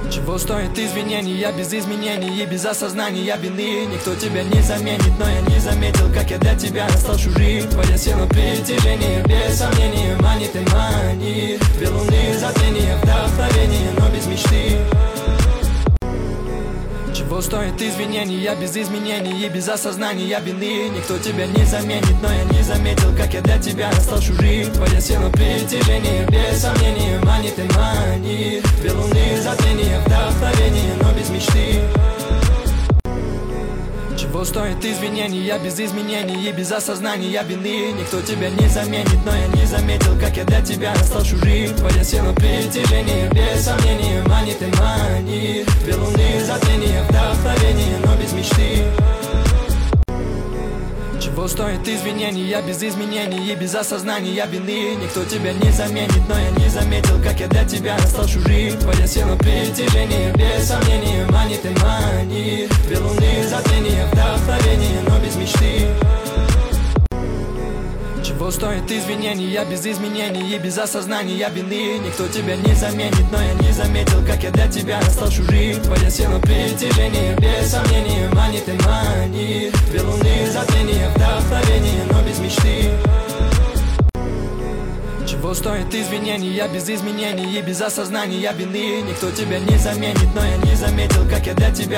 Чего стоит извинения без изменений и без осознания вины? Никто тебя не заменит, но я не заметил, как я для тебя стал чужим. Твоя сила притяжения, без сомнения, манит и манит. Две луны затмения, вдохновение, но без мечты. Чего стоит извинения без изменений и без осознания вины? Никто тебя не заменит, но я не заметил, как я для тебя стал чужим. Твоя сила притяжения, без сомнения, манит и манит. Две луны затмения, вдохновение, но без мечты. Чего стоит извинения без изменений и без осознания вины? Никто тебя не заменит, но я не заметил, как я для тебя стал чужим. Твоя сила притяжения, без сомнения, манит и манит. Две луны затмения, вдохновение, но без мечты. Чего стоит извинения без изменений и без осознания вины? Никто тебя не заменит, но я не заметил, как я для тебя стал чужим. Твоя сила притяжения, без сомнения, манит и манит. Две луны затмения, вдохновение, но без мечты. Чего стоит извинения без изменений и без осознания вины? Никто тебя не заменит, но я не заметил, как я для тебя стал чужим. Твоя сила притяжения, без сомнения, манит и манит. Две луны затмения, вдохновение, но без мечты. Чего стоит извинения без изменений и без осознания вины? Никто тебя не заменит, но я не заметил, как я для тебя